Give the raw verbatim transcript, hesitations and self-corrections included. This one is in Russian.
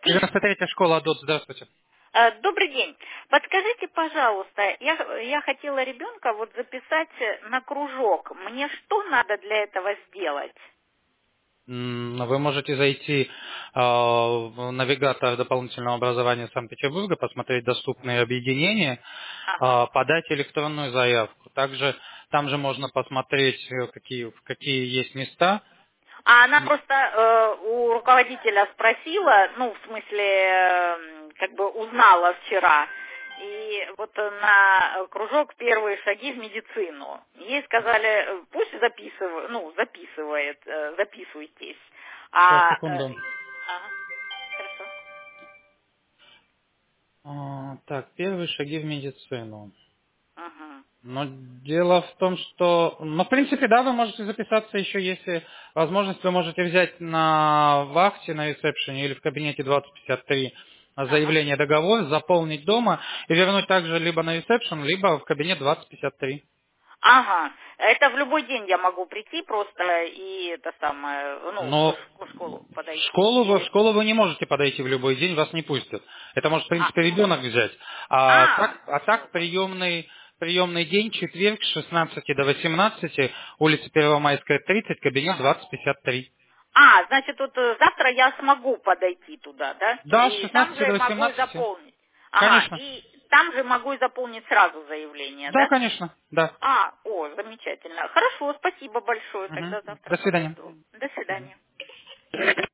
девяносто третья школа АДОТ, здравствуйте. Э, Добрый день. Подскажите, пожалуйста, я, я хотела ребенка вот записать на кружок. Мне что надо для этого сделать? М, Вы можете зайти э, в навигатор дополнительного образования Санкт-Петербурга, посмотреть доступные объединения, Ага. э, подать электронную заявку. Также там же можно посмотреть, э, какие, какие есть места. А она просто э, у руководителя спросила, ну, в смысле, э, как бы узнала вчера, и вот на кружок «Первые шаги в медицину». Ей сказали, э, пусть записывает, ну, записывает, э, записывайтесь. Сейчас, А, э, секунду. ага, хорошо. А, Так, первые шаги в медицину. Ага. Но дело в том, что, ну, в принципе, да, вы можете записаться еще, если возможность, вы можете взять на вахте, на ресепшене или в кабинете двадцать пятьдесят три Ага. заявление, договор, заполнить дома и вернуть также либо на ресепшен, либо в кабинет двадцать пятьдесят три. Ага, это в любой день я могу прийти просто и это самое, ну, в Но ш- в школу в подойти. школу, вы, в Или... школу вы не можете подойти в любой день, вас не пустят. Это может, в А, принципе, ребенок взять. А а, так, а все, так приемный, приемный день, четверг, с шестнадцати до восемнадцати, улица Первомайская, тридцать, кабинет ага. двадцать пятьдесят три. А, значит, вот э, завтра я смогу подойти туда, да? Да, с И там шестнадцати же до могу и восемнадцати. заполнить. Ага, Конечно. и там же могу и заполнить сразу заявление, Да, да? конечно, да. А, о, замечательно. Хорошо, спасибо большое, Мгм. тогда завтра До свидания. подойду. До свидания.